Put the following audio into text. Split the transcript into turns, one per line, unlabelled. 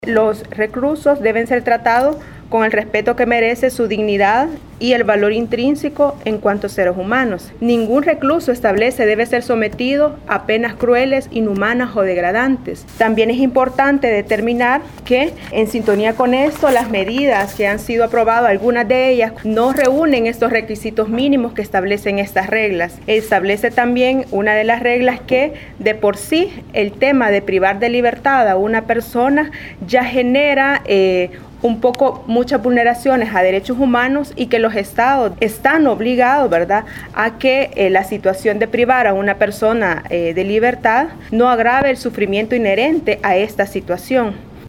Los reclusos deben ser tratados con el respeto que merece su dignidad y el valor intrínseco en cuanto a seres humanos. Ningún recluso establece debe ser sometido a penas crueles, inhumanas o degradantes. También es importante determinar que, en sintonía con esto, las medidas que han sido aprobadas, algunas de ellas no reúnen estos requisitos mínimos que establecen estas reglas. Establece también una de las reglas que, de por sí, el tema de privar de libertad a una persona ya genera muchas vulneraciones a derechos humanos y que los estados están obligados, ¿verdad?, a que la situación de privar a una persona de libertad no agrave el sufrimiento inherente a esta situación.